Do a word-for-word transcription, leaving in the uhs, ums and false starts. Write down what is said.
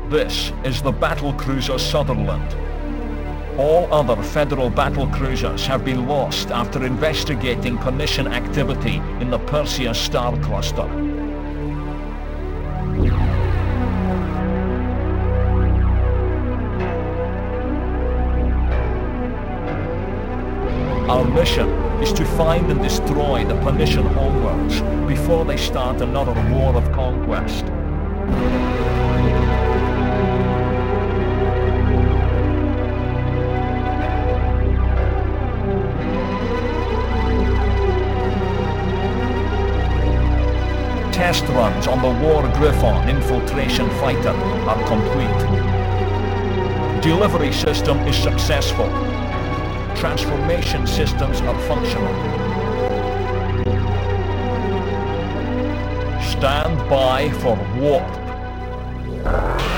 This is the battlecruiser Sutherland. All other Federal battlecruisers have been lost after investigating Pernician activity in the Perseus star cluster. Our mission is to find and destroy the Pernician homeworlds before they start another war of conquest. Test runs on the War Griffon infiltration fighter are complete. Delivery system is successful. Transformation systems are functional. Stand by for warp.